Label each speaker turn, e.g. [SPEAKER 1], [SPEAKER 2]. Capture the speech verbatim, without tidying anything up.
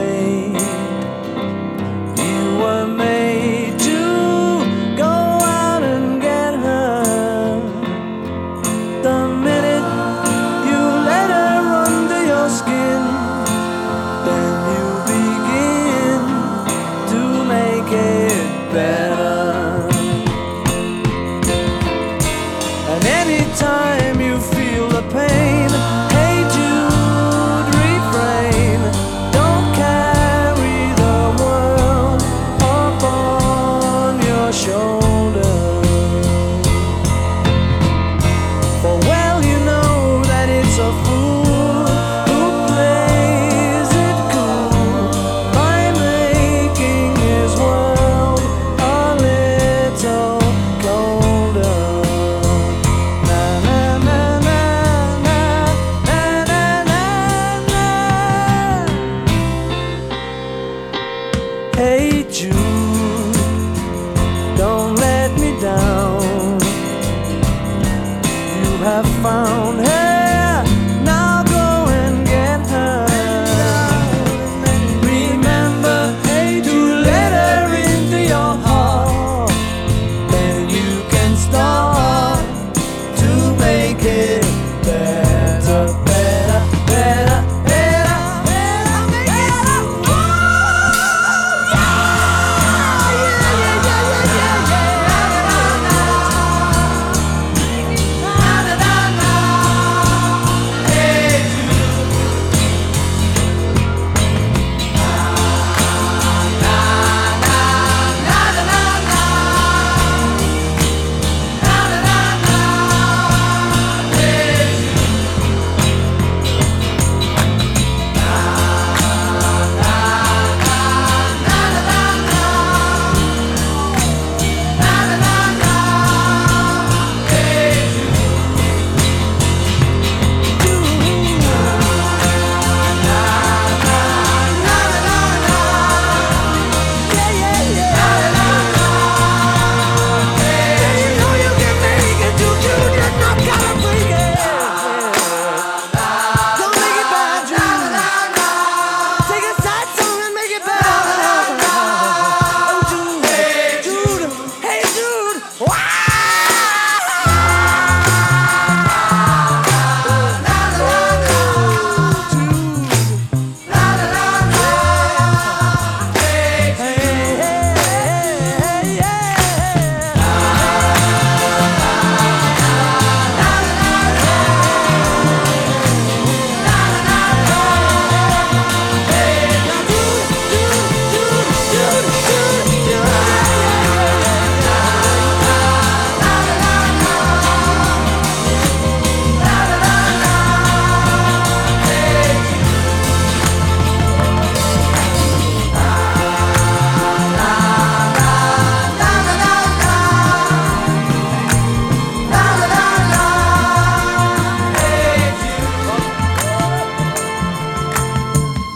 [SPEAKER 1] way. You were made to go out and get her. The minute you let her under your skin, then you begin to make it better. And anytime you feel the pain, hey Jude, refrain. Don't carry the world upon your shoulder. For well you know that it's a fool who plays it cool by making his world a little colder. Hey Jude.